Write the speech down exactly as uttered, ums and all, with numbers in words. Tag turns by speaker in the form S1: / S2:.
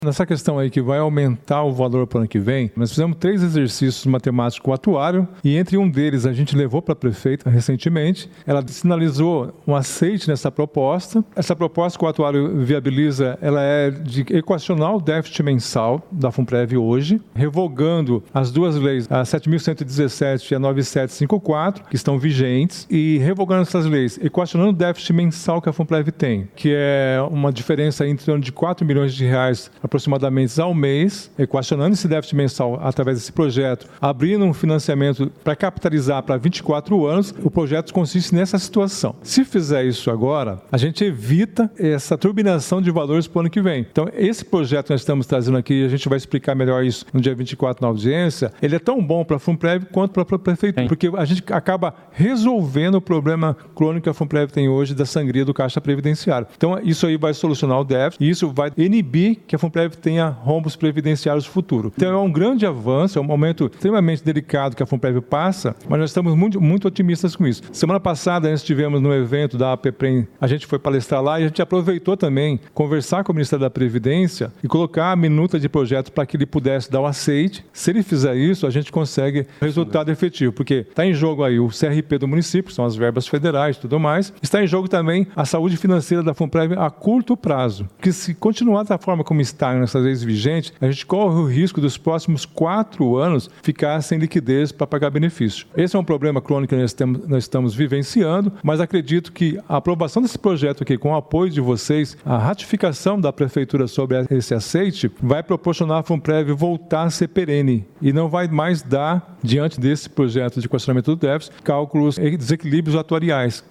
S1: Nessa questão aí que vai aumentar o valor para o ano que vem, nós fizemos três exercícios matemáticos com o atuário e entre um deles a gente levou para a prefeita recentemente. Ela sinalizou um aceite nessa proposta. Essa proposta que o atuário viabiliza, ela é de equacionar o déficit mensal da FUNPREV hoje, revogando as duas leis, a sete mil cento e dezessete e a nove mil setecentos e cinquenta e quatro, que estão vigentes, e revogando essas leis, equacionando o déficit mensal que a FUNPREV tem, que é uma diferença em torno de quatro milhões de reais aproximadamente ao mês, equacionando esse déficit mensal através desse projeto, abrindo um financiamento para capitalizar para vinte e quatro anos, o projeto consiste nessa situação. Se fizer isso agora, a gente evita essa turbinação de valores para o ano que vem. Então, esse projeto que nós estamos trazendo aqui, a gente vai explicar melhor isso no dia vinte e quatro na audiência, ele é tão bom para a FUNPREV quanto para a prefeitura, porque a gente acaba resolvendo o problema crônico que a FUNPREV tem hoje da sangria do Caixa Previdenciário. Então, isso aí vai solucionar o déficit e isso vai inibir que a FUNPREV tenha rombos previdenciários no futuro. Então, é um grande avanço, é um momento extremamente delicado que a FUNPREV passa, mas nós estamos muito, muito otimistas com isso. Semana passada, nós estivemos no evento da APPREM, a gente foi palestrar lá e a gente aproveitou também conversar com o Ministério da Previdência e colocar a minuta de projeto para que ele pudesse dar o aceite. Se ele fizer isso, a gente consegue resultado efetivo, porque está em jogo aí o C R P do município, que são as verbas federais e tudo mais, está em jogo também a saúde financeira da FUNPREV a curto prazo, porque se continuar da forma como está nessas leis vigentes, a gente corre o risco dos próximos quatro anos ficar sem liquidez para pagar benefício. Esse é um problema crônico que nós, temos, nós estamos vivenciando, mas acredito que a aprovação desse projeto aqui, com o apoio de vocês, a ratificação da Prefeitura sobre esse aceite, vai proporcionar a FUNPREV voltar a ser perene e não vai mais dar, diante desse projeto de equacionamento do déficit, cálculos e desequilíbrios atuariais.